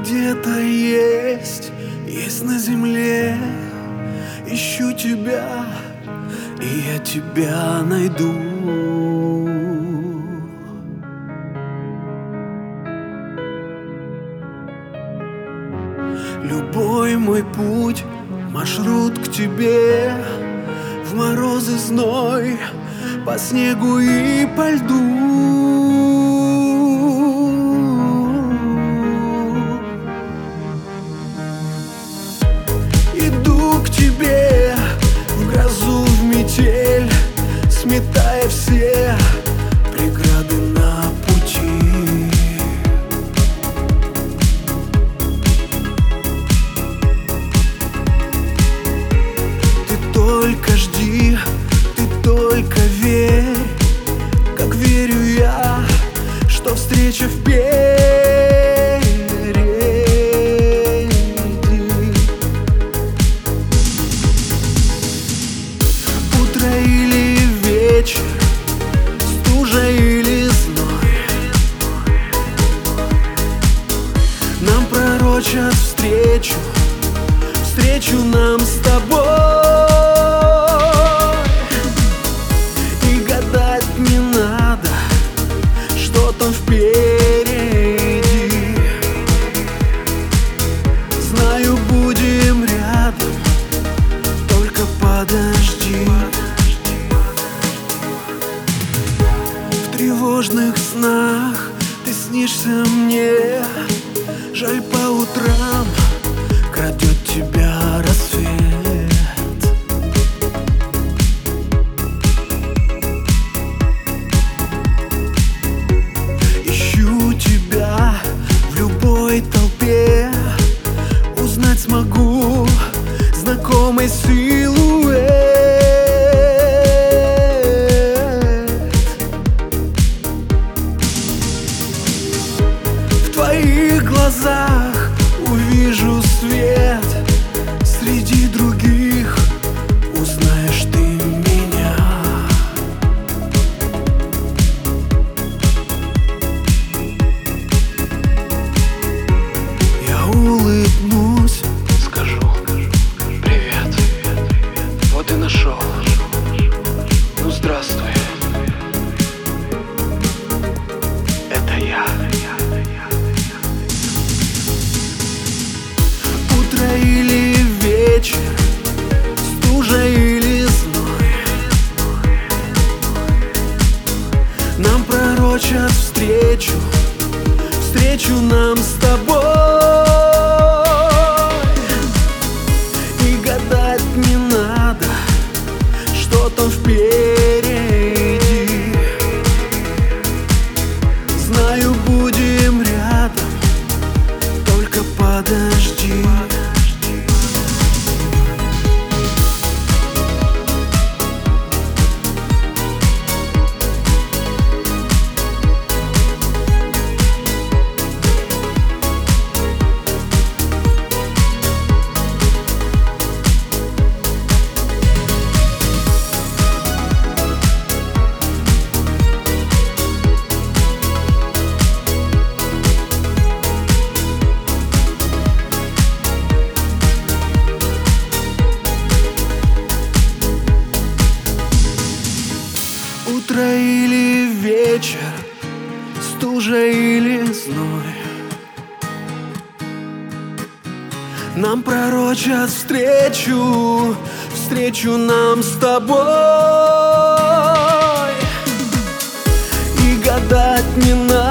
где-то есть на земле. Ищу тебя, и я тебя найду. Любой мой путь, маршрут к тебе, в мороз и зной, по снегу и по льду. Иду к тебе в грозу, в метель, сметая все преграды на пути. Ты только жди, ты только верь, как верю я, что встреча впереди. Утро или вечер, стужа или зной, нам пророчат встречу, встречу нам с тобой. И гадать не надо, что там впереди. Знаю, будем рядом, только подожди. В тревожных снах ты снишься мне, жаль, по утрам крадет тебя рассвет. Ищу тебя в любой толпе, узнать смогу знакомый силуэт. В твоих глазах увижу свет, среди других узнаешь ты меня. Я улыбнусь, Скажу привет, вот и нашел. Ну здравствуй, это я. утро или вечер, стужа или зной, нам пророчат встречу, встречу нам с тобой. И гадать не надо, что там впереди. Знаю, будем рядом, только подожди. Утро или вечер, стужа или зной, нам пророчат встречу, встречу нам с тобой. И гадать не надо,